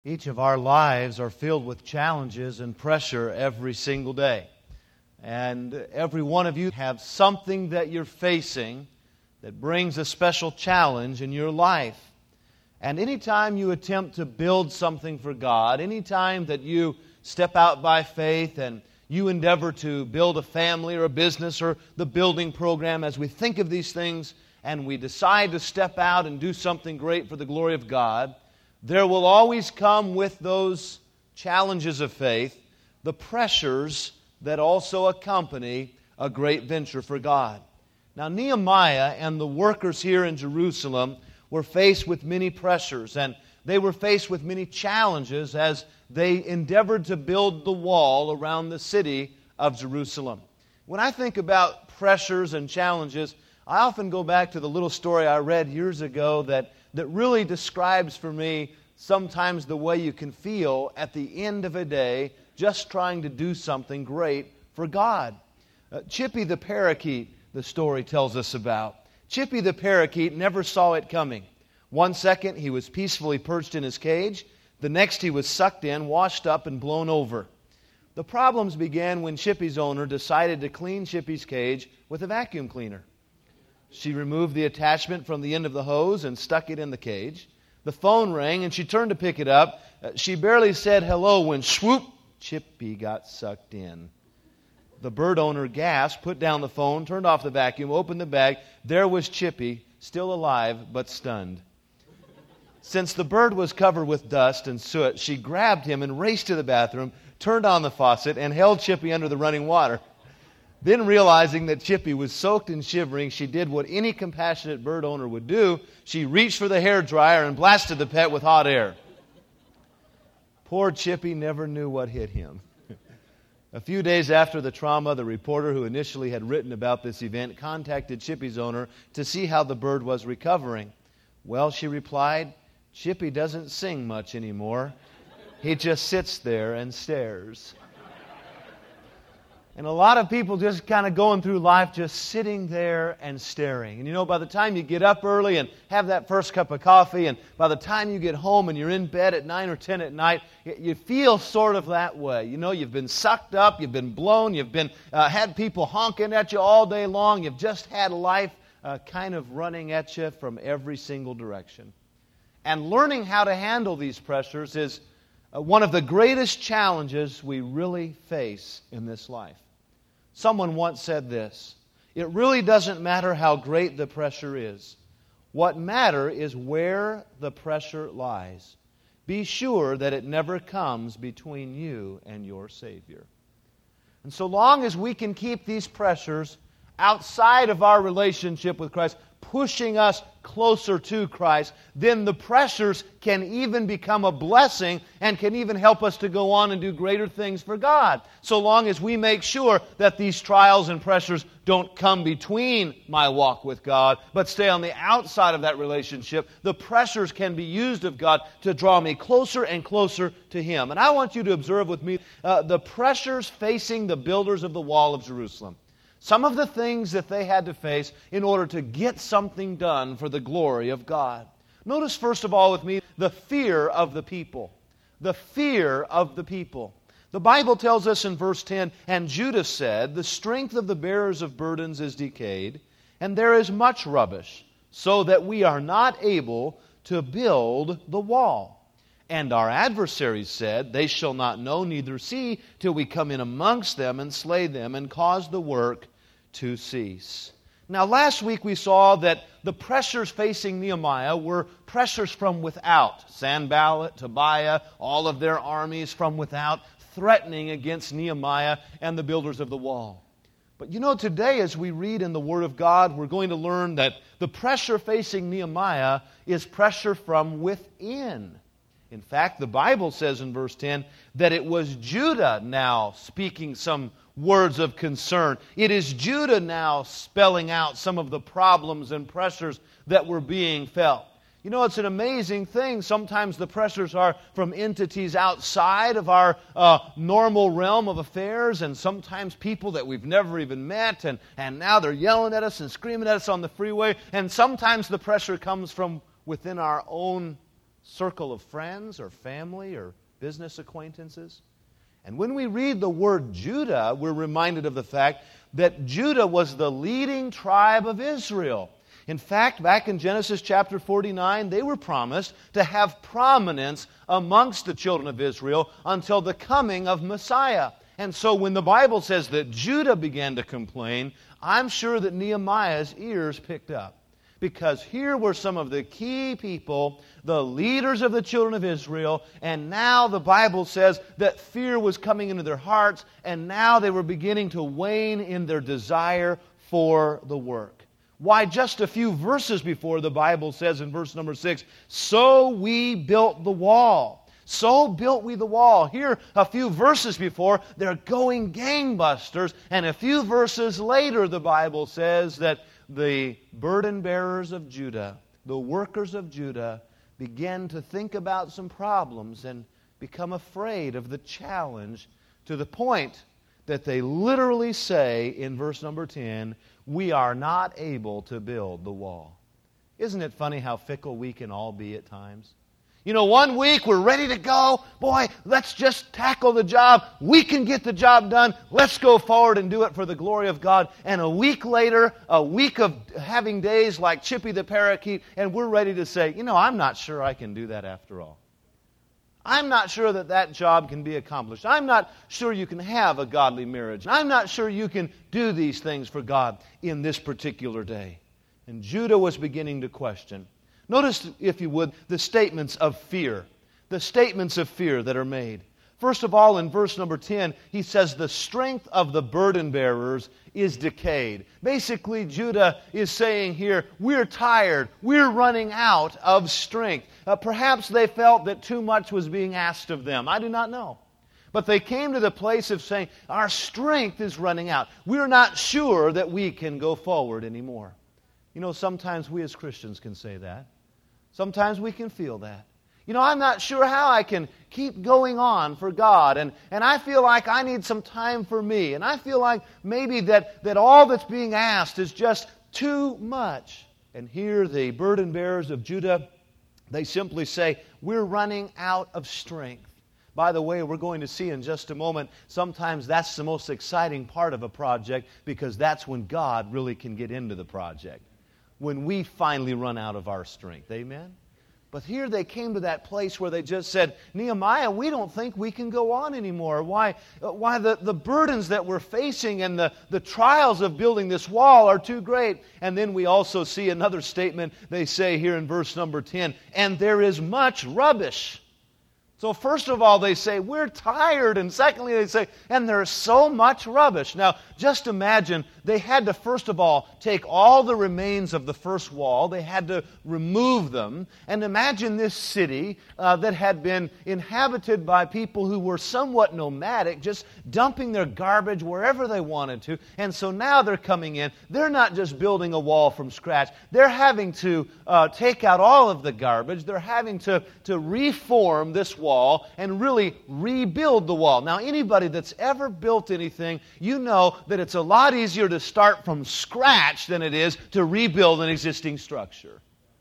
Each of our lives are filled with challenges and pressure every single day. And every one of you have something that you're facing that brings a special challenge in your life. And anytime you attempt to build something for God, anytime that you step out by faith and you endeavor to build a family or a business or the building program, as we think of these things and we decide to step out and do something great for the glory of God, there will always come with those challenges of faith the pressures that also accompany a great venture for God. Now, Nehemiah and the workers here in Jerusalem were faced with many pressures, and they were faced with many challenges as they endeavored to build the wall around the city of Jerusalem. When I think about pressures and challenges, I often go back to the little story I read years ago that really describes for me sometimes the way you can feel at the end of a day just trying to do something great for God. Chippy the parakeet, the story tells us about. Chippy the parakeet never saw it coming. One second he was peacefully perched in his cage. The next he was sucked in, washed up, and blown over. The problems began when Chippy's owner decided to clean Chippy's cage with a vacuum cleaner. She removed the attachment from the end of the hose and stuck it in the cage. The phone rang and she turned to pick it up. She barely said hello when swoop, Chippy got sucked in. The bird owner gasped, put down the phone, turned off the vacuum, opened the bag. There was Chippy, still alive but stunned. Since the bird was covered with dust and soot, she grabbed him and raced to the bathroom, turned on the faucet, and held Chippy under the running water. Then, realizing that Chippy was soaked and shivering, she did what any compassionate bird owner would do. She reached for the hairdryer and blasted the pet with hot air. Poor Chippy never knew what hit him. A few days after the trauma, the reporter who initially had written about this event contacted Chippy's owner to see how the bird was recovering. Well, she replied, Chippy doesn't sing much anymore. He just sits there and stares. And a lot of people just kind of going through life just sitting there and staring. And you know, by the time you get up early and have that first cup of coffee, and by the time you get home and you're in bed at 9 or 10 at night, you feel sort of that way. You know, you've been sucked up, you've been blown, you've been had people honking at you all day long. You've just had life kind of running at you from every single direction. And learning how to handle these pressures is one of the greatest challenges we really face in this life. Someone once said this, it really doesn't matter how great the pressure is. What matters is where the pressure lies. Be sure that it never comes between you and your Savior. And so long as we can keep these pressures outside of our relationship with Christ, pushing us closer to Christ, then the pressures can even become a blessing and can even help us to go on and do greater things for God. So long as we make sure that these trials and pressures don't come between my walk with God, but stay on the outside of that relationship, the pressures can be used of God to draw me closer and closer to Him. And I want you to observe with me the pressures facing the builders of the wall of Jerusalem. Some of the things that they had to face in order to get something done for the glory of God. Notice first of all with me the fear of the people. The fear of the people. The Bible tells us in verse 10, and Judah said, the strength of the bearers of burdens is decayed, and there is much rubbish, so that we are not able to build the wall. And our adversaries said, they shall not know neither see till we come in amongst them and slay them and cause the work to cease. Now last week we saw that the pressures facing Nehemiah were pressures from without. Sanballat, Tobiah, all of their armies from without threatening against Nehemiah and the builders of the wall. But you know, today as we read in the Word of God, we're going to learn that the pressure facing Nehemiah is pressure from within. In fact, the Bible says in verse 10 that it was Judah now speaking some words of concern. It is Judah now spelling out some of the problems and pressures that were being felt. You know, it's an amazing thing. Sometimes the pressures are from entities outside of our normal realm of affairs, and sometimes people that we've never even met, and now they're yelling at us and screaming at us on the freeway. And sometimes the pressure comes from within our own circle of friends or family or business acquaintances. And when we read the word Judah, we're reminded of the fact that Judah was the leading tribe of Israel. In fact, back in Genesis chapter 49, they were promised to have prominence amongst the children of Israel until the coming of Messiah. And so when the Bible says that Judah began to complain, I'm sure that Nehemiah's ears picked up. Because here were some of the key people, the leaders of the children of Israel, and now the Bible says that fear was coming into their hearts, and now they were beginning to wane in their desire for the work. Why, just a few verses before, the Bible says in verse number 6, "So we built the wall." So built we the wall. Here, a few verses before, they're going gangbusters, and a few verses later, the Bible says that the burden bearers of Judah, the workers of Judah, begin to think about some problems and become afraid of the challenge to the point that they literally say in verse number 10, "We are not able to build the wall." Isn't it funny how fickle we can all be at times? You know, one week we're ready to go. Boy, let's just tackle the job. We can get the job done. Let's go forward and do it for the glory of God. And a week later, a week of having days like Chippy the parakeet, and we're ready to say, you know, I'm not sure I can do that after all. I'm not sure that that job can be accomplished. I'm not sure you can have a godly marriage. I'm not sure you can do these things for God in this particular day. And Judah was beginning to question. Notice, if you would, the statements of fear. The statements of fear that are made. First of all, in verse number 10, he says the strength of the burden bearers is decayed. Basically, Judah is saying here, we're tired. We're running out of strength. Perhaps they felt that too much was being asked of them. I do not know. But they came to the place of saying, our strength is running out. We're not sure that we can go forward anymore. You know, sometimes we as Christians can say that. Sometimes we can feel that. You know, I'm not sure how I can keep going on for God, and I feel like I need some time for me, and I feel like maybe that all that's being asked is just too much. And here the burden bearers of Judah, they simply say, we're running out of strength. By the way, we're going to see in just a moment, sometimes that's the most exciting part of a project because that's when God really can get into the project. When we finally run out of our strength. Amen? But here they came to that place where they just said, Nehemiah, we don't think we can go on anymore. Why the burdens that we're facing and the trials of building this wall are too great. And then we also see another statement they say here in verse number 10, and there is much rubbish. So first of all, they say, we're tired. And secondly, they say, and there's so much rubbish. Now, just imagine, they had to first of all take all the remains of the first wall. They had to remove them. And imagine this city that had been inhabited by people who were somewhat nomadic, just dumping their garbage wherever they wanted to. And so now they're coming in. They're not just building a wall from scratch. They're having to take out all of the garbage. They're having to reform this wall and really rebuild the wall. Now, anybody that's ever built anything, you know that it's a lot easier to start from scratch than it is to rebuild an existing structure.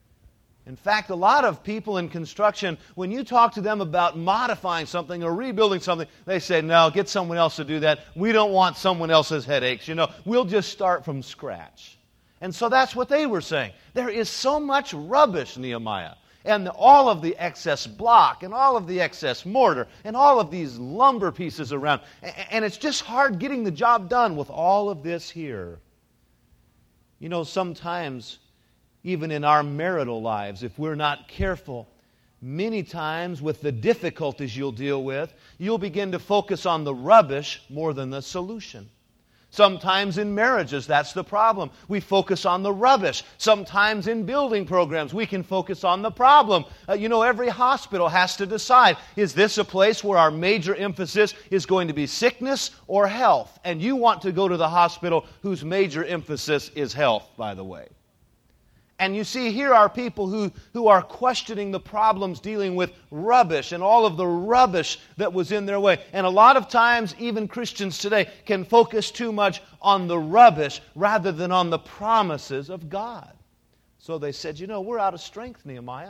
In fact, a lot of people in construction, when you talk to them about modifying something or rebuilding something, they say, no, get someone else to do that. We don't want someone else's headaches. You know, we'll just start from scratch. And so that's what they were saying. There is so much rubbish, Nehemiah. And all of the excess block, and all of the excess mortar, and all of these lumber pieces around. And it's just hard getting the job done with all of this here. You know, sometimes, even in our marital lives, if we're not careful, many times with the difficulties you'll deal with, you'll begin to focus on the rubbish more than the solution. Sometimes in marriages, that's the problem. We focus on the rubbish. Sometimes in building programs, we can focus on the problem. Every hospital has to decide, is this a place where our major emphasis is going to be sickness or health? And you want to go to the hospital whose major emphasis is health, by the way. And you see, here are people who are questioning the problems dealing with rubbish and all of the rubbish that was in their way. And a lot of times, even Christians today can focus too much on the rubbish rather than on the promises of God. So they said, we're out of strength, Nehemiah.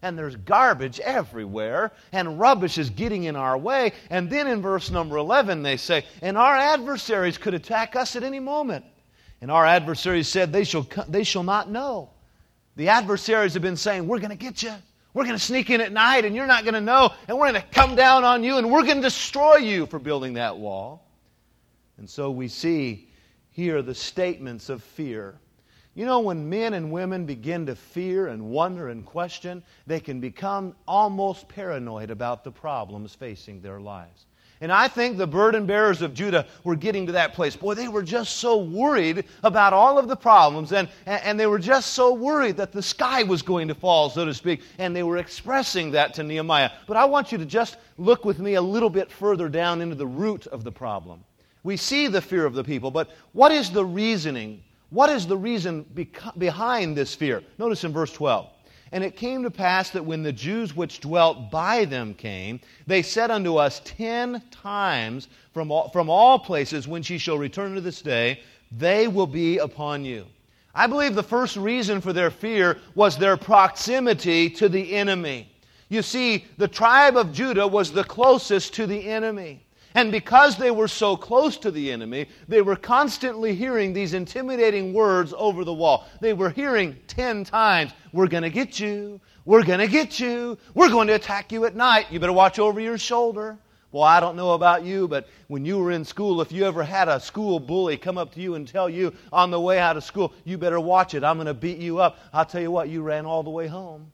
and there's garbage everywhere, and rubbish is getting in our way. And then in verse number 11 they say, and our adversaries could attack us at any moment. And our adversaries said, they shall not know. The adversaries have been saying, we're going to get you. We're going to sneak in at night, and you're not going to know, and we're going to come down on you, and we're going to destroy you for building that wall. And so we see here the statements of fear. You know, when men and women begin to fear and wonder and question, they can become almost paranoid about the problems facing their lives. And I think the burden bearers of Judah were getting to that place. Boy, they were just so worried about all of the problems, and they were just so worried that the sky was going to fall, so to speak, and they were expressing that to Nehemiah. But I want you to just look with me a little bit further down into the root of the problem. We see the fear of the people, but what is the reasoning? What is the reason behind this fear? Notice in verse 12. And it came to pass that when the Jews which dwelt by them came, they said unto us 10 times from all places, when ye shall return to this day, they will be upon you. I believe the first reason for their fear was their proximity to the enemy. You see, the tribe of Judah was the closest to the enemy. And because they were so close to the enemy, they were constantly hearing these intimidating words over the wall. They were hearing 10 times, we're going to get you, we're going to get you, we're going to attack you at night, you better watch over your shoulder. Well, I don't know about you, but when you were in school, if you ever had a school bully come up to you and tell you on the way out of school, you better watch it, I'm going to beat you up, I'll tell you what, you ran all the way home.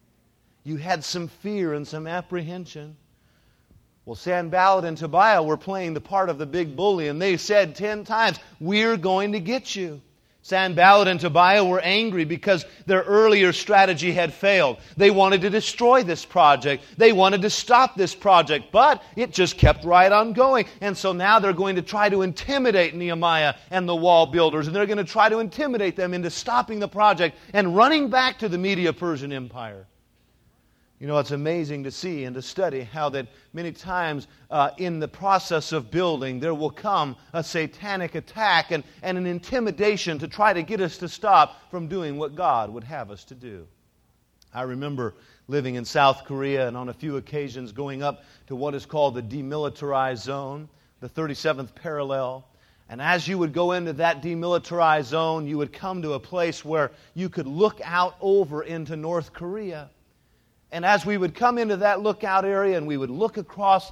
You had some fear and some apprehension. Well, Sanballat and Tobiah were playing the part of the big bully, and they said 10 times, we're going to get you. Sanballat and Tobiah were angry because their earlier strategy had failed. They wanted to destroy this project. They wanted to stop this project, but it just kept right on going. And so now they're going to try to intimidate Nehemiah and the wall builders, and they're going to try to intimidate them into stopping the project and running back to the Medo-Persian Empire. You know, it's amazing to see and to study how that many times in the process of building there will come a satanic attack and an intimidation to try to get us to stop from doing what God would have us to do. I remember living in South Korea and on a few occasions going up to what is called the demilitarized zone, the 37th parallel. And as you would go into that demilitarized zone, you would come to a place where you could look out over into North Korea. And as we would come into that lookout area and we would look across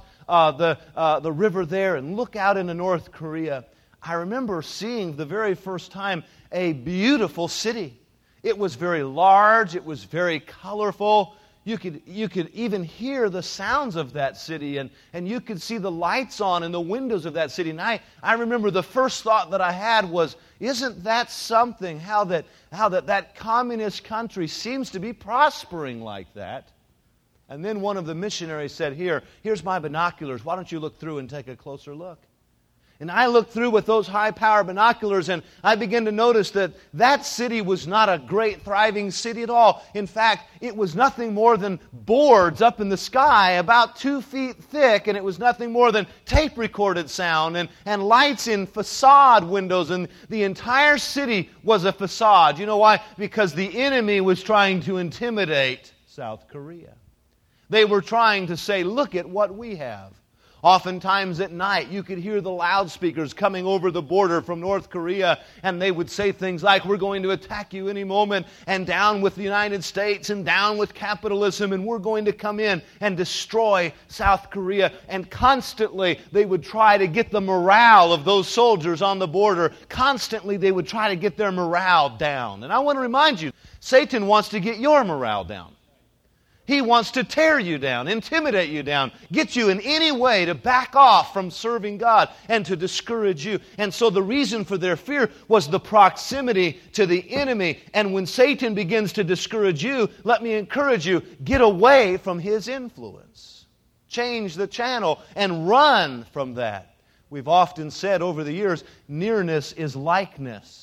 the river there and look out into North Korea, I remember seeing the very first time a beautiful city. It was very large. It was very colorful. You could even hear the sounds of that city, and you could see the lights on in the windows of that city. And I remember the first thought that I had was, isn't that something, how that communist country seems to be prospering like that? And then one of the missionaries said, here's my binoculars. Why don't you look through and take a closer look? And I looked through with those high-power binoculars, and I began to notice that city was not a great, thriving city at all. In fact, it was nothing more than boards up in the sky about 2 feet thick, and it was nothing more than tape-recorded sound and lights in facade windows, and the entire city was a facade. You know why? Because the enemy was trying to intimidate South Korea. They were trying to say, look at what we have. Oftentimes at night, you could hear the loudspeakers coming over the border from North Korea, and they would say things like, we're going to attack you any moment, and down with the United States, and down with capitalism, and we're going to come in and destroy South Korea. And constantly, they would try to get the morale of those soldiers on the border. Constantly, they would try to get their morale down. And I want to remind you, Satan wants to get your morale down. He wants to tear you down, intimidate you down, get you in any way to back off from serving God and to discourage you. And so the reason for their fear was the proximity to the enemy. And when Satan begins to discourage you, let me encourage you, get away from his influence. Change the channel and run from that. We've often said over the years, nearness is likeness.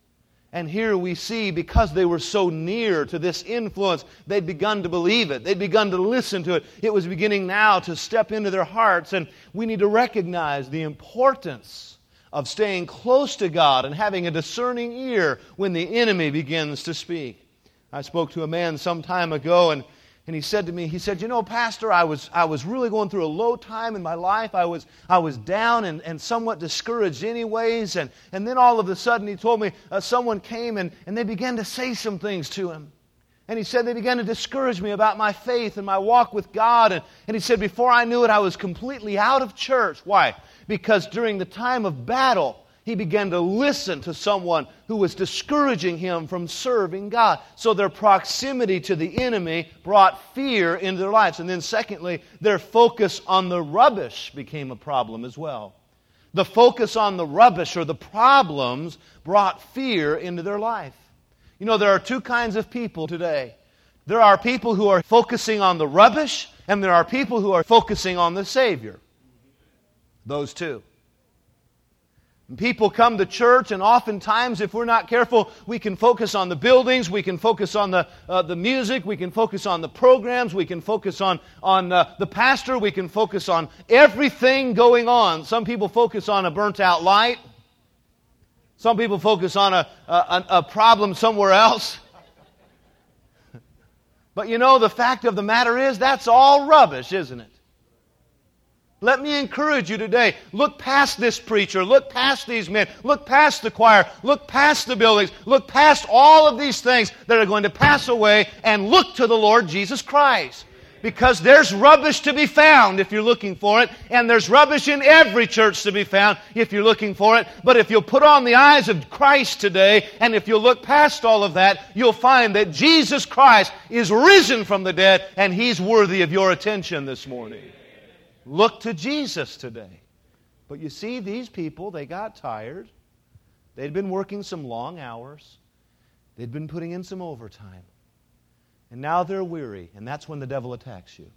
And here we see, because they were so near to this influence, they'd begun to believe it. They'd begun to listen to it. It was beginning now to step into their hearts. And we need to recognize the importance of staying close to God and having a discerning ear when the enemy begins to speak. I spoke to a man some time ago, and And he said to me, you know, Pastor, I was really going through a low time in my life. I was down and somewhat discouraged anyways. And then all of a sudden he told me someone came and they began to say some things to him. And he said they began to discourage me about my faith and my walk with God. And he said before I knew it, I was completely out of church. Why? Because during the time of battle, he began to listen to someone who was discouraging him from serving God. So their proximity to the enemy brought fear into their lives. And then secondly, their focus on the rubbish became a problem as well. The focus on the rubbish or the problems brought fear into their life. You know, there are two kinds of people today. There are people who are focusing on the rubbish, and there are people who are focusing on the Savior. Those two. And people come to church, and oftentimes, if we're not careful, we can focus on the buildings, we can focus on the music, we can focus on the programs, we can focus on the pastor, we can focus on everything going on. Some people focus on a burnt-out light. Some people focus on a problem somewhere else. But you know, the fact of the matter is, that's all rubbish, isn't it? Let me encourage you today. Look past this preacher. Look past these men. Look past the choir. Look past the buildings. Look past all of these things that are going to pass away and look to the Lord Jesus Christ. Because there's rubbish to be found if you're looking for it, and there's rubbish in every church to be found if you're looking for it. But if you'll put on the eyes of Christ today, and if you'll look past all of that, you'll find that Jesus Christ is risen from the dead, and He's worthy of your attention this morning. Look to Jesus today. But you see, these people, they got tired. They'd been working some long hours. They'd been putting in some overtime. And now they're weary, and that's when the devil attacks you.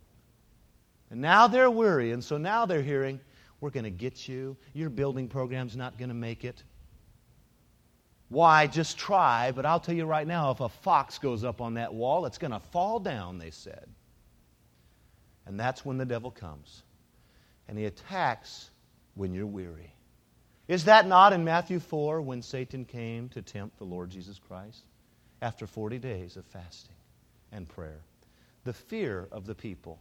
And now they're weary, and so now they're hearing, we're going to get you. Your building program's not going to make it. Why? Just try, but I'll tell you right now, if a fox goes up on that wall, it's going to fall down, they said. And that's when the devil comes. And he attacks when you're weary. Is that not in Matthew 4 when Satan came to tempt the Lord Jesus Christ? After 40 days of fasting and prayer. The fear of the people.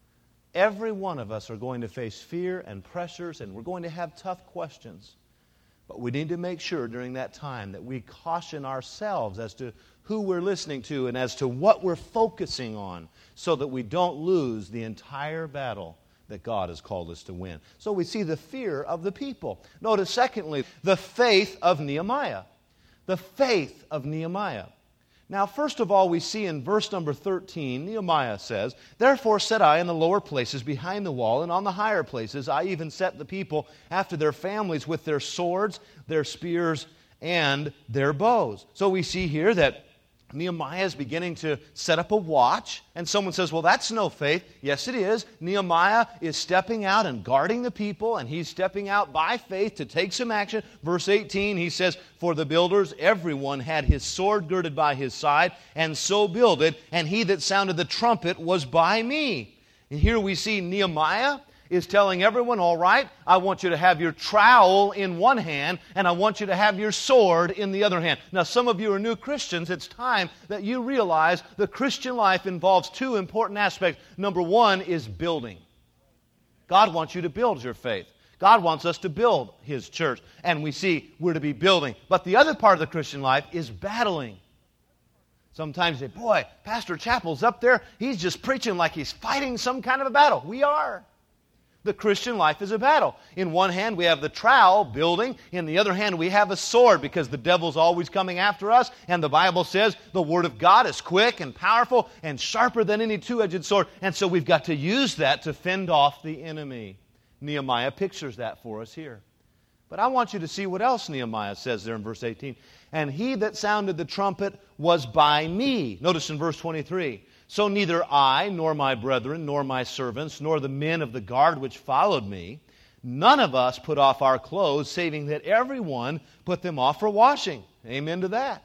Every one of us are going to face fear and pressures, and we're going to have tough questions. But we need to make sure during that time that we caution ourselves as to who we're listening to and as to what we're focusing on, so that we don't lose the entire battle that God has called us to win. So we see the fear of the people. Notice, secondly, the faith of Nehemiah. The faith of Nehemiah. Now, first of all, we see in verse number 13, Nehemiah says, "Therefore set I in the lower places behind the wall, and on the higher places I even set the people after their families with their swords, their spears, and their bows." So we see here that Nehemiah is beginning to set up a watch, and someone says, well, that's no faith. Yes, it is. Nehemiah is stepping out and guarding the people, and he's stepping out by faith to take some action. Verse 18, he says, "For the builders, everyone had his sword girded by his side, and so builded, and he that sounded the trumpet was by me." And here we see Nehemiah is telling everyone, all right, I want you to have your trowel in one hand, and I want you to have your sword in the other hand. Now, some of you are new Christians. It's time that you realize the Christian life involves two important aspects. Number one is building. God wants you to build your faith. God wants us to build His church, and we see we're to be building. But the other part of the Christian life is battling. Sometimes you say, boy, Pastor Chappell's up there. He's just preaching like he's fighting some kind of a battle. We are. The Christian life is a battle. In one hand, we have the trowel, building. In the other hand, we have a sword, because the devil's always coming after us. And the Bible says the Word of God is quick and powerful and sharper than any two-edged sword. And so we've got to use that to fend off the enemy. Nehemiah pictures that for us here. But I want you to see what else Nehemiah says there in verse 18. "And he that sounded the trumpet was by me." Notice in verse 23. "So neither I, nor my brethren, nor my servants, nor the men of the guard which followed me, none of us put off our clothes, saving that everyone put them off for washing." Amen to that.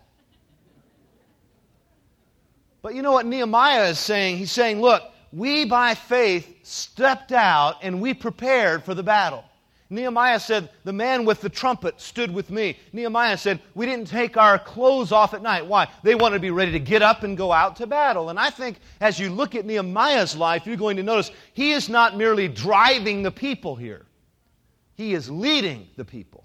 But you know what Nehemiah is saying? He's saying, look, we by faith stepped out and we prepared for the battle. Nehemiah said, the man with the trumpet stood with me. Nehemiah said, we didn't take our clothes off at night. Why? They wanted to be ready to get up and go out to battle. And I think as you look at Nehemiah's life, you're going to notice he is not merely driving the people here. He is leading the people.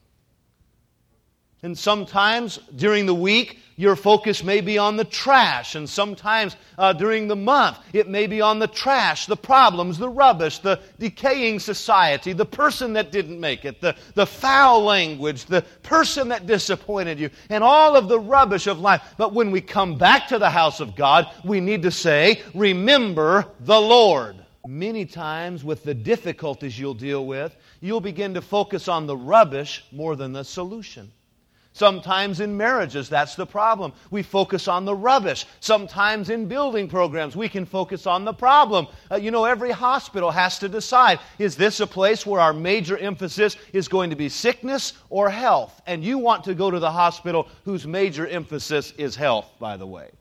And sometimes during the week, your focus may be on the trash. And sometimes during the month, it may be on the trash, the problems, the rubbish, the decaying society, the person that didn't make it, the foul language, the person that disappointed you, and all of the rubbish of life. But when we come back to the house of God, we need to say, remember the Lord. Many times with the difficulties you'll deal with, you'll begin to focus on the rubbish more than the solution. Sometimes in marriages, that's the problem. We focus on the rubbish. Sometimes in building programs, we can focus on the problem. Every hospital has to decide, is this a place where our major emphasis is going to be sickness or health? And you want to go to the hospital whose major emphasis is health, by the way.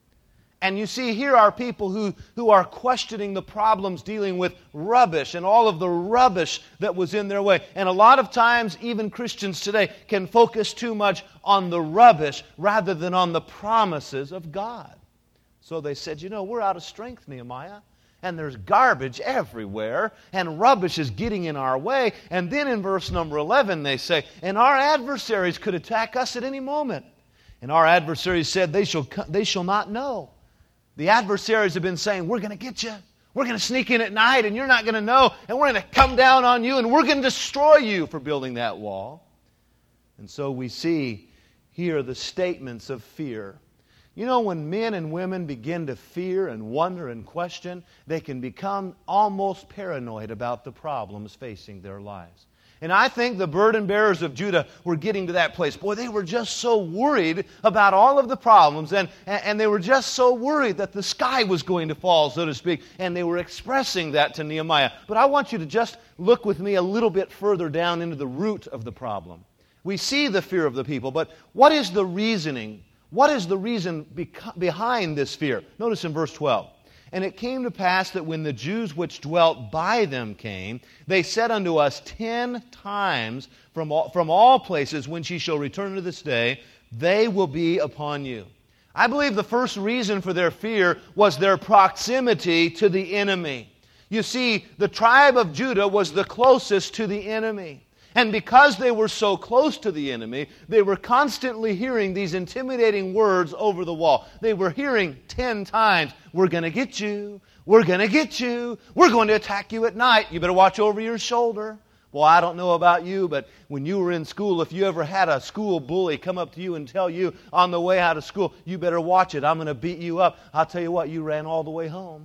And you see, here are people who are questioning the problems dealing with rubbish and all of the rubbish that was in their way. And a lot of times, even Christians today can focus too much on the rubbish rather than on the promises of God. So they said, we're out of strength, Nehemiah. And there's garbage everywhere, and rubbish is getting in our way. And then in verse number 11 they say, and our adversaries could attack us at any moment. And our adversaries said, they shall not know. The adversaries have been saying, we're going to get you. We're going to sneak in at night and you're not going to know. And we're going to come down on you and we're going to destroy you for building that wall. And so we see here the statements of fear. When men and women begin to fear and wonder and question, they can become almost paranoid about the problems facing their lives. And I think the burden bearers of Judah were getting to that place. Boy, they were just so worried about all of the problems, and they were just so worried that the sky was going to fall, so to speak, and they were expressing that to Nehemiah. But I want you to just look with me a little bit further down into the root of the problem. We see the fear of the people, but what is the reasoning? What is the reason behind this fear? Notice in verse 12. And it came to pass that when the Jews which dwelt by them came, they said unto us 10 times from all places, when ye shall return to this day, they will be upon you. I believe the first reason for their fear was their proximity to the enemy. You see, the tribe of Judah was the closest to the enemy. And because they were so close to the enemy, they were constantly hearing these intimidating words over the wall. They were hearing 10 times, we're going to get you, we're going to get you, we're going to attack you at night, you better watch over your shoulder. Well, I don't know about you, but when you were in school, if you ever had a school bully come up to you and tell you on the way out of school, you better watch it, I'm going to beat you up, I'll tell you what, you ran all the way home.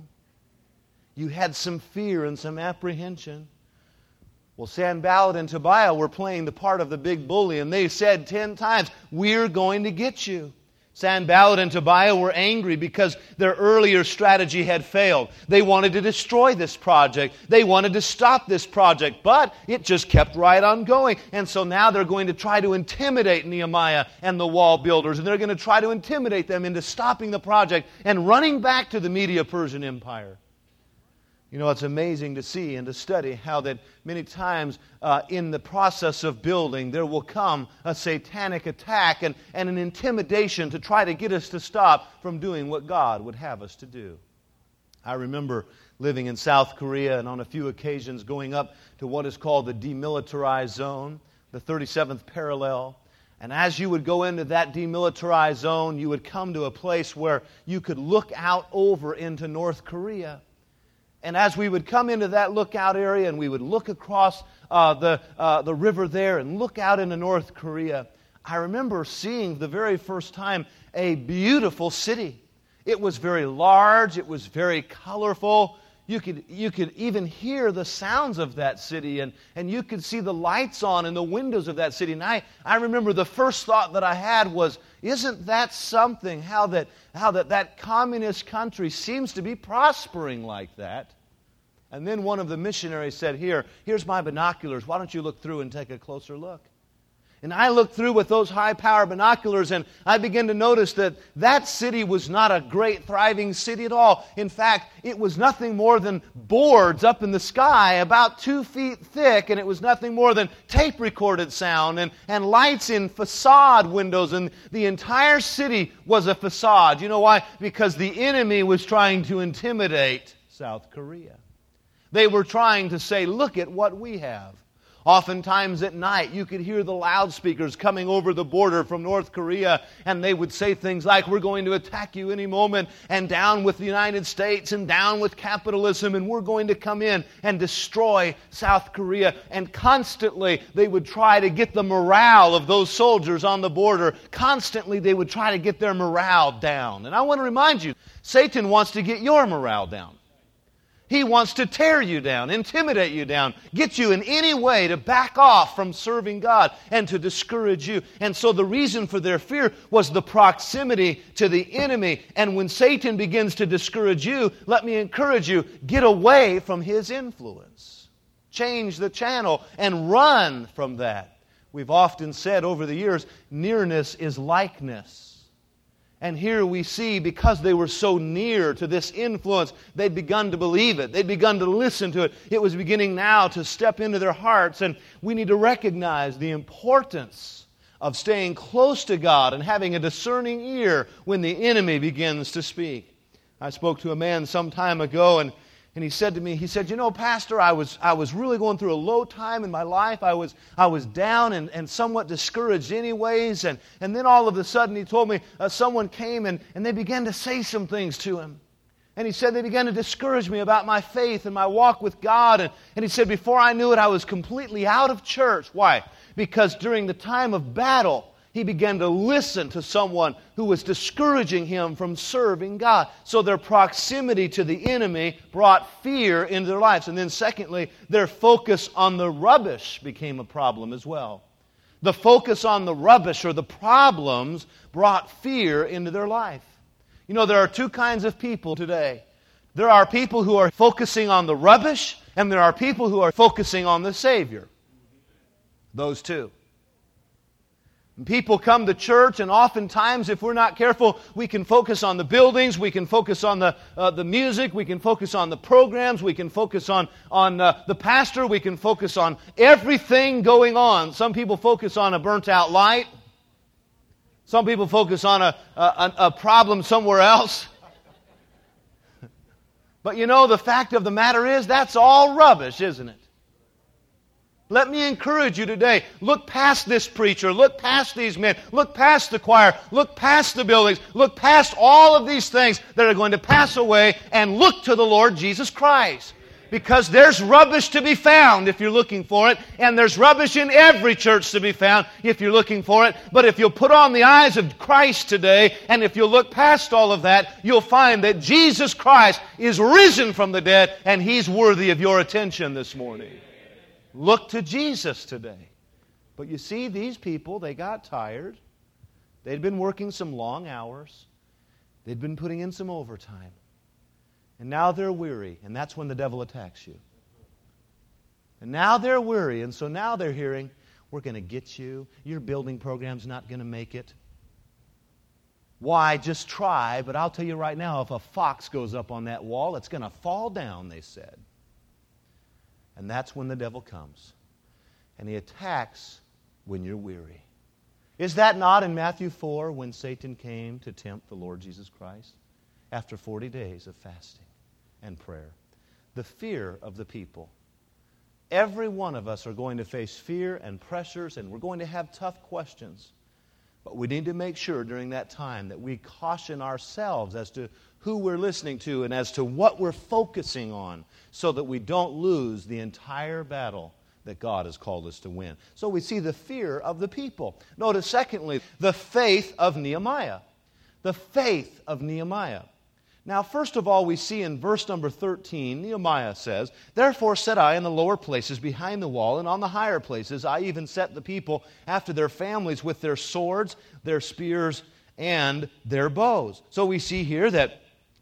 You had some fear and some apprehension. Well, Sanballat and Tobiah were playing the part of the big bully, and they said 10 times, we're going to get you. Sanballat and Tobiah were angry because their earlier strategy had failed. They wanted to destroy this project. They wanted to stop this project, but it just kept right on going. And so now they're going to try to intimidate Nehemiah and the wall builders, and they're going to try to intimidate them into stopping the project and running back to the Medo-Persian Empire. It's amazing to see and to study how that many times in the process of building there will come a satanic attack and an intimidation to try to get us to stop from doing what God would have us to do. I remember living in South Korea and on a few occasions going up to what is called the demilitarized zone, the 37th parallel. And as you would go into that demilitarized zone, you would come to a place where you could look out over into North Korea. And as we would come into that lookout area and we would look across the river there and look out into North Korea, I remember seeing the very first time a beautiful city. It was very large. It was very colorful. You could even hear the sounds of that city, and you could see the lights on in the windows of that city. And I remember the first thought that I had was, isn't that something, how that communist country seems to be prospering like that? And then one of the missionaries said, here's my binoculars. Why don't you look through and take a closer look? And I looked through with those high-power binoculars, and I began to notice that that city was not a great, thriving city at all. In fact, it was nothing more than boards up in the sky about 2 feet thick, and it was nothing more than tape-recorded sound and lights in facade windows, and the entire city was a facade. You know why? Because the enemy was trying to intimidate South Korea. They were trying to say, look at what we have. Oftentimes at night, you could hear the loudspeakers coming over the border from North Korea, and they would say things like, we're going to attack you any moment, and down with the United States, and down with capitalism, and we're going to come in and destroy South Korea. And constantly, they would try to get the morale of those soldiers on the border. Constantly, they would try to get their morale down. And I want to remind you, Satan wants to get your morale down. He wants to tear you down, intimidate you down, get you in any way to back off from serving God and to discourage you. And so the reason for their fear was the proximity to the enemy. And when Satan begins to discourage you, let me encourage you, get away from his influence. Change the channel and run from that. We've often said over the years, nearness is likeness. And here we see, because they were so near to this influence, they'd begun to believe it. They'd begun to listen to it. It was beginning now to step into their hearts. And we need to recognize the importance of staying close to God and having a discerning ear when the enemy begins to speak. I spoke to a man some time ago, and he said to me, he said, you know, Pastor, I was really going through a low time in my life. I was down and somewhat discouraged anyways. And then all of a sudden he told me someone came and they began to say some things to him. And he said they began to discourage me about my faith and my walk with God. And he said before I knew it, I was completely out of church. Why? Because during the time of battle, he began to listen to someone who was discouraging him from serving God. So their proximity to the enemy brought fear into their lives. And then secondly, their focus on the rubbish became a problem as well. The focus on the rubbish or the problems brought fear into their life. You know, there are two kinds of people today. There are people who are focusing on the rubbish, and there are people who are focusing on the Savior. Those two. And people come to church, and oftentimes, if we're not careful, we can focus on the buildings, we can focus on the music, we can focus on the programs, we can focus on the pastor, we can focus on everything going on. Some people focus on a burnt-out light. Some people focus on a problem somewhere else. But you know, the fact of the matter is, that's all rubbish, isn't it? Let me encourage you today. Look past this preacher. Look past these men. Look past the choir. Look past the buildings. Look past all of these things that are going to pass away and look to the Lord Jesus Christ. Because there's rubbish to be found if you're looking for it. And there's rubbish in every church to be found if you're looking for it. But if you'll put on the eyes of Christ today, and if you'll look past all of that, you'll find that Jesus Christ is risen from the dead, and He's worthy of your attention this morning. Look to Jesus today. But you see, these people, they got tired. They'd been working some long hours. They'd been putting in some overtime. And now they're weary, and that's when the devil attacks you. And now they're weary, and so now they're hearing, we're going to get you. Your building program's not going to make it. Why? Just try, but I'll tell you right now, if a fox goes up on that wall, it's going to fall down, they said. And that's when the devil comes. And he attacks when you're weary. Is that not in Matthew 4 when Satan came to tempt the Lord Jesus Christ after 40 days of fasting and prayer? The fear of the people. Every one of us are going to face fear and pressures, and we're going to have tough questions. But we need to make sure during that time that we caution ourselves as to who we're listening to and as to what we're focusing on, so that we don't lose the entire battle that God has called us to win. So we see the fear of the people. Notice, secondly, the faith of Nehemiah. The faith of Nehemiah. Now, first of all, we see in verse number 13, Nehemiah says, "Therefore set I in the lower places behind the wall, and on the higher places I even set the people after their families with their swords, their spears, and their bows." So we see here that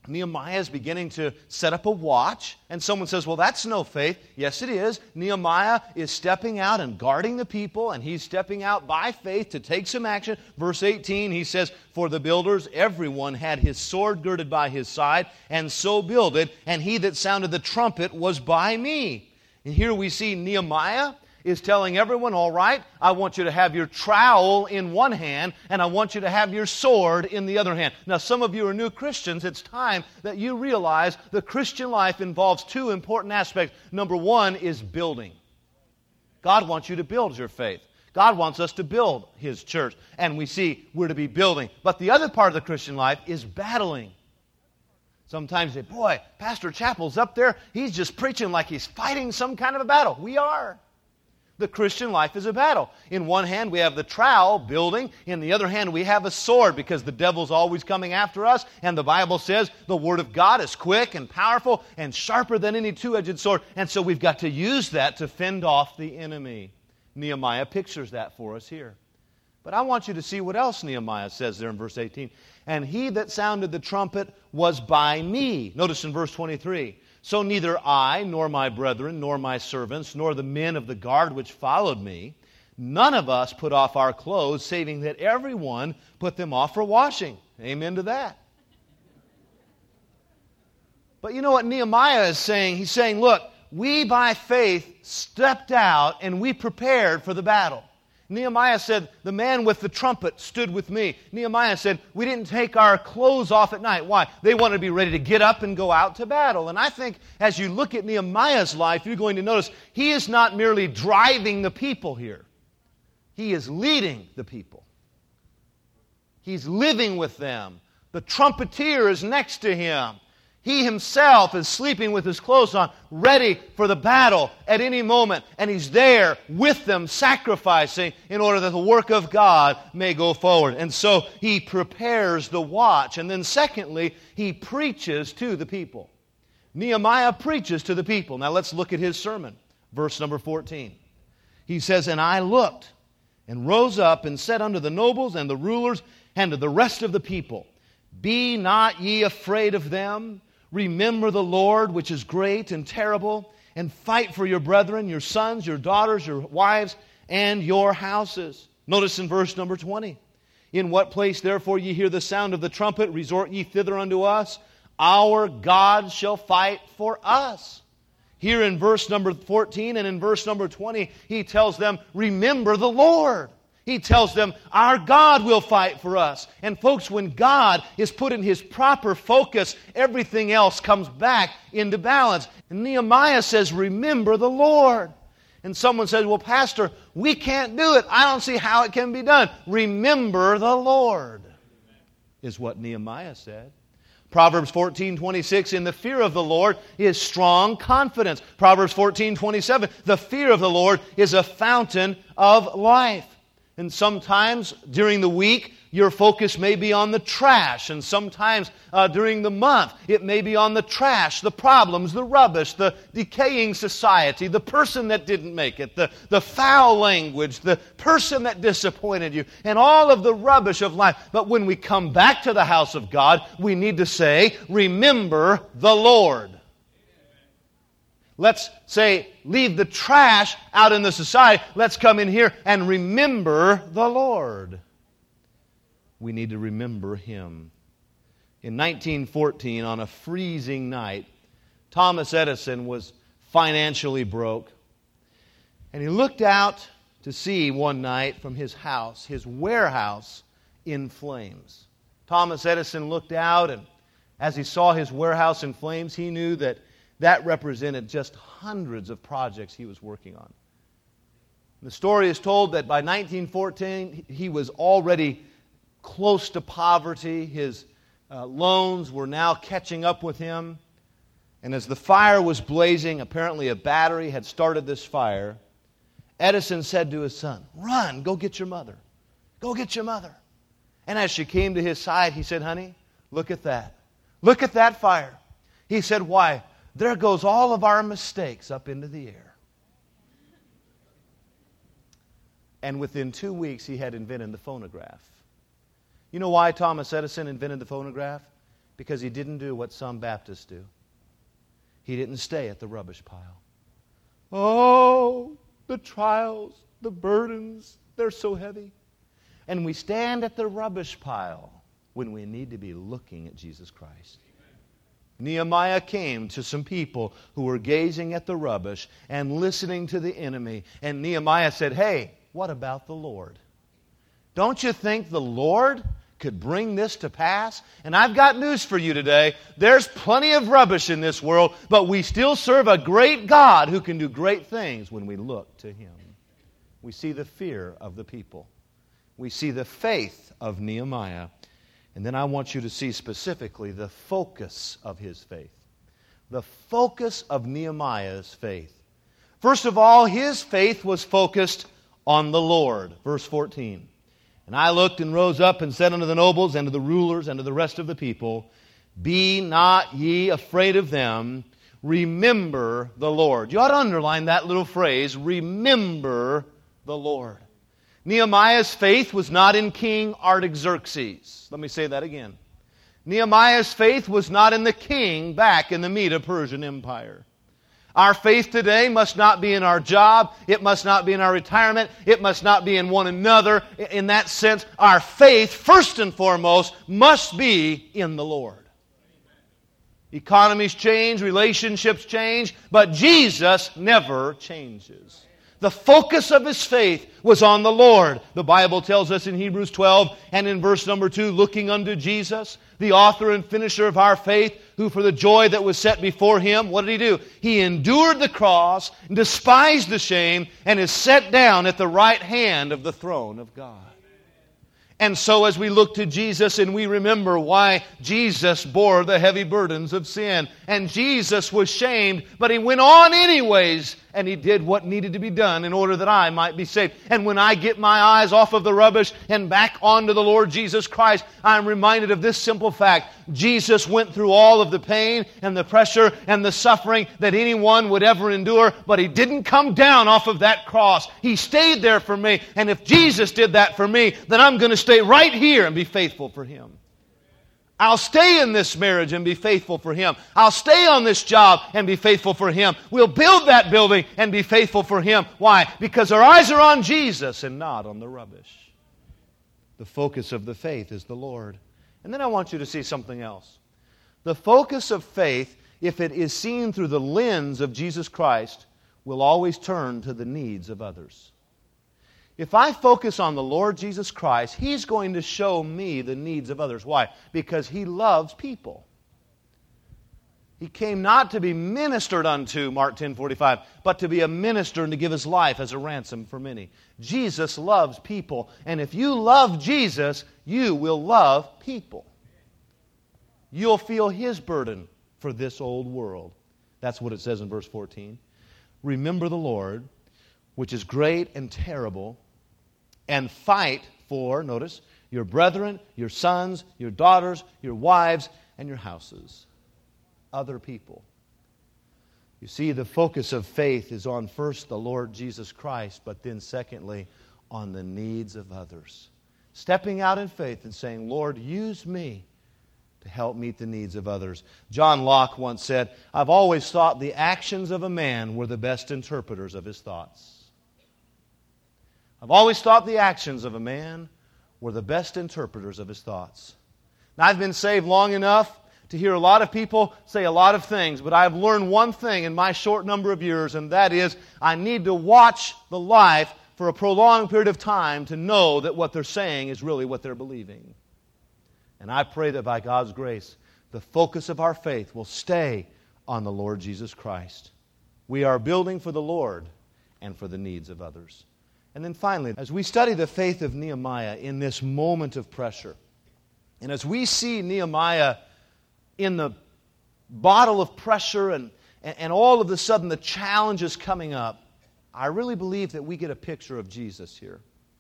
Nehemiah is beginning to set up a watch, and someone says, well, that's no faith. Yes, it is. Nehemiah is stepping out and guarding the people, and he's stepping out by faith to take some action. Verse 18, he says, for the builders, everyone had his sword girded by his side, and so builded, and he that sounded the trumpet was by me. And here we see Nehemiah is telling everyone, all right, I want you to have your trowel in one hand, and I want you to have your sword in the other hand. Now, some of you are new Christians. It's time that you realize the Christian life involves two important aspects. Number one is building. God wants you to build your faith. God wants us to build His church, and we see we're to be building. But the other part of the Christian life is battling. Sometimes you say, boy, Pastor Chappell's up there. He's just preaching like he's fighting some kind of a battle. We are. The Christian life is a battle. In one hand, we have the trowel, building. In the other hand, we have a sword because the devil's always coming after us. And the Bible says the Word of God is quick and powerful and sharper than any two-edged sword. And so we've got to use that to fend off the enemy. Nehemiah pictures that for us here. But I want you to see what else Nehemiah says there in verse 18. And he that sounded the trumpet was by me. Notice in verse 23. So neither I, nor my brethren, nor my servants, nor the men of the guard which followed me, none of us put off our clothes, saving that everyone put them off for washing. Amen to that. But you know what Nehemiah is saying? He's saying, look, we by faith stepped out and we prepared for the battle. Nehemiah said, the man with the trumpet stood with me. Nehemiah said, we didn't take our clothes off at night. Why? They wanted to be ready to get up and go out to battle. And I think as you look at Nehemiah's life, you're going to notice he is not merely driving the people here. He is leading the people. He's living with them. The trumpeter is next to him. He himself is sleeping with his clothes on, ready for the battle at any moment. And he's there with them, sacrificing in order that the work of God may go forward. And so he prepares the watch. And then secondly, he preaches to the people. Nehemiah preaches to the people. Now let's look at his sermon. Verse number 14. He says, and I looked and rose up and said unto the nobles and the rulers and to the rest of the people, be not ye afraid of them. Remember the Lord, which is great and terrible, and fight for your brethren, your sons, your daughters, your wives, and your houses. Notice in verse number 20. In what place, therefore, ye hear the sound of the trumpet, resort ye thither unto us. Our God shall fight for us. Here in verse number 14 and in verse number 20, he tells them, remember the Lord. He tells them, our God will fight for us. And folks, when God is put in His proper focus, everything else comes back into balance. And Nehemiah says, remember the Lord. And someone says, well, Pastor, we can't do it. I don't see how it can be done. Remember the Lord, is what Nehemiah said. Proverbs 14:26, in the fear of the Lord is strong confidence. Proverbs 14:27, the fear of the Lord is a fountain of life. And sometimes during the week, your focus may be on the trash. And sometimes during the month, it may be on the trash, the problems, the rubbish, the decaying society, the person that didn't make it, the foul language, the person that disappointed you, and all of the rubbish of life. But when we come back to the house of God, we need to say, remember the Lord. Let's say, leave the trash out in the society. Let's come in here and remember the Lord. We need to remember Him. In 1914, on a freezing night, Thomas Edison was financially broke. And he looked out to see one night from his house, his warehouse, in flames. Thomas Edison looked out, and as he saw his warehouse in flames, he knew that represented just hundreds of projects he was working on. The story is told that by 1914, he was already close to poverty. His loans were now catching up with him. And as the fire was blazing, apparently a battery had started this fire, Edison said to his son, run, go get your mother. Go get your mother. And as she came to his side, he said, honey, look at that. Look at that fire. He said, why? There goes all of our mistakes up into the air. And within 2 weeks, he had invented the phonograph. You know why Thomas Edison invented the phonograph? Because he didn't do what some Baptists do. He didn't stay at the rubbish pile. Oh, the trials, the burdens, they're so heavy. And we stand at the rubbish pile when we need to be looking at Jesus Christ. Nehemiah came to some people who were gazing at the rubbish and listening to the enemy. And Nehemiah said, hey, what about the Lord? Don't you think the Lord could bring this to pass? And I've got news for you today. There's plenty of rubbish in this world, but we still serve a great God who can do great things when we look to Him. We see the fear of the people. We see the faith of Nehemiah. And then I want you to see specifically the focus of his faith. The focus of Nehemiah's faith. First of all, his faith was focused on the Lord. Verse 14. And I looked and rose up and said unto the nobles and to the rulers and to the rest of the people, be not ye afraid of them, remember the Lord. You ought to underline that little phrase, remember the Lord. Nehemiah's faith was not in King Artaxerxes. Let me say that again. Nehemiah's faith was not in the king back in the Medo-Persian Empire. Our faith today must not be in our job. It must not be in our retirement. It must not be in one another. In that sense, our faith, first and foremost, must be in the Lord. Economies change, relationships change, but Jesus never changes. The focus of his faith was on the Lord. The Bible tells us in Hebrews 12 and in verse number 2, looking unto Jesus, the author and finisher of our faith, who for the joy that was set before him, what did he do? He endured the cross, despised the shame, and is set down at the right hand of the throne of God. And so as we look to Jesus and we remember why Jesus bore the heavy burdens of sin, and Jesus was shamed, but He went on anyways, and He did what needed to be done in order that I might be saved. And when I get my eyes off of the rubbish and back onto the Lord Jesus Christ, I'm reminded of this simple fact. Jesus went through all of the pain and the pressure and the suffering that anyone would ever endure, but He didn't come down off of that cross. He stayed there for me, and if Jesus did that for me, then I'm going to stay right here and be faithful for Him. I'll stay in this marriage and be faithful for Him. I'll stay on this job and be faithful for Him. We'll build that building and be faithful for Him. Why? Because our eyes are on Jesus and not on the rubbish. The focus of the faith is the Lord. And then I want you to see something else. The focus of faith, if it is seen through the lens of Jesus Christ, will always turn to the needs of others. If I focus on the Lord Jesus Christ, He's going to show me the needs of others. Why? Because He loves people. He came not to be ministered unto, Mark 10:45, but to be a minister and to give His life as a ransom for many. Jesus loves people. And if you love Jesus, you will love people. You'll feel His burden for this old world. That's what it says in verse 14. Remember the Lord, which is great and terrible, and fight for, notice, your brethren, your sons, your daughters, your wives, and your houses. Other people. You see, the focus of faith is on first the Lord Jesus Christ, but then secondly, on the needs of others. Stepping out in faith and saying, Lord, use me to help meet the needs of others. John Locke once said, I've always thought the actions of a man were the best interpreters of his thoughts. I've always thought the actions of a man were the best interpreters of his thoughts. Now, I've been saved long enough to hear a lot of people say a lot of things, but I've learned one thing in my short number of years, and that is I need to watch the life for a prolonged period of time to know that what they're saying is really what they're believing. And I pray that by God's grace, the focus of our faith will stay on the Lord Jesus Christ. We are building for the Lord and for the needs of others. And then finally, as we study the faith of Nehemiah in this moment of pressure, and as we see Nehemiah in the bottle of pressure and all of a sudden the challenge is coming up, I really believe that we get a picture of Jesus here.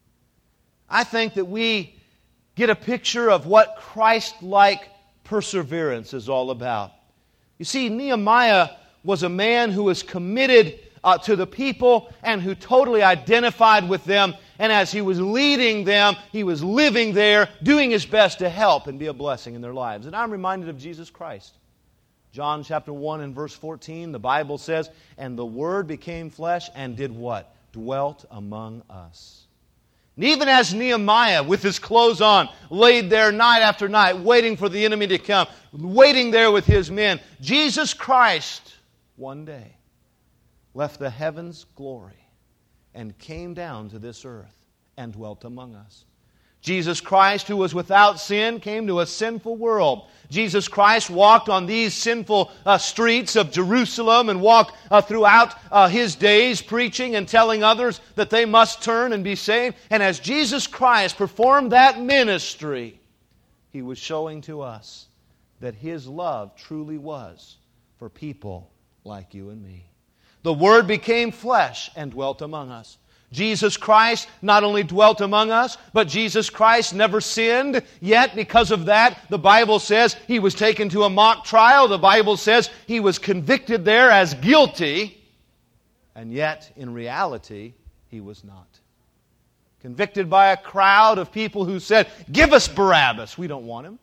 I think that we get a picture of what Christ-like perseverance is all about. You see, Nehemiah was a man who was committed to the people and who totally identified with them. And as He was leading them, He was living there, doing His best to help and be a blessing in their lives. And I'm reminded of Jesus Christ. John chapter 1 and verse 14, the Bible says, "And the Word became flesh and did what? Dwelt among us." And even as Nehemiah, with his clothes on, laid there night after night, waiting for the enemy to come, waiting there with his men, Jesus Christ, one day, left the heavens' glory and came down to this earth and dwelt among us. Jesus Christ, who was without sin, came to a sinful world. Jesus Christ walked on these sinful streets of Jerusalem and walked throughout His days preaching and telling others that they must turn and be saved. And as Jesus Christ performed that ministry, He was showing to us that His love truly was for people like you and me. The Word became flesh and dwelt among us. Jesus Christ not only dwelt among us, but Jesus Christ never sinned. Yet, because of that, the Bible says He was taken to a mock trial. The Bible says He was convicted there as guilty. And yet, in reality, He was not. Convicted by a crowd of people who said, "Give us Barabbas. We don't want him.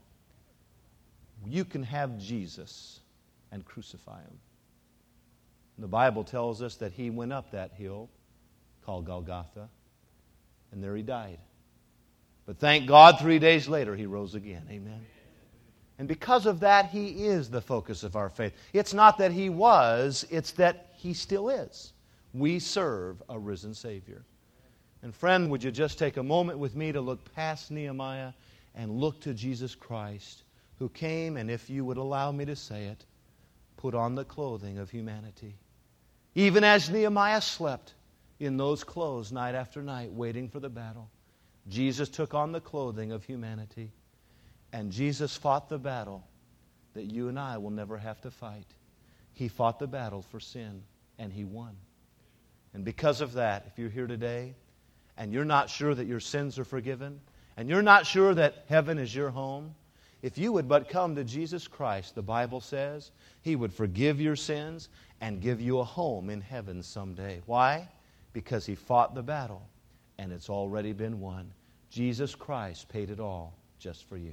You can have Jesus," and crucify Him. The Bible tells us that He went up that hill called Golgotha, and there He died. But thank God, 3 days later, He rose again. Amen. And because of that, He is the focus of our faith. It's not that He was, it's that He still is. We serve a risen Savior. And friend, would you just take a moment with me to look past Nehemiah and look to Jesus Christ, who came, and if you would allow me to say it, put on the clothing of humanity. Even as Nehemiah slept in those clothes night after night, waiting for the battle, Jesus took on the clothing of humanity. And Jesus fought the battle that you and I will never have to fight. He fought the battle for sin, and He won. And because of that, if you're here today, and you're not sure that your sins are forgiven, and you're not sure that heaven is your home, if you would but come to Jesus Christ, the Bible says He would forgive your sins and give you a home in heaven someday. Why? Because He fought the battle, and it's already been won. Jesus Christ paid it all just for you.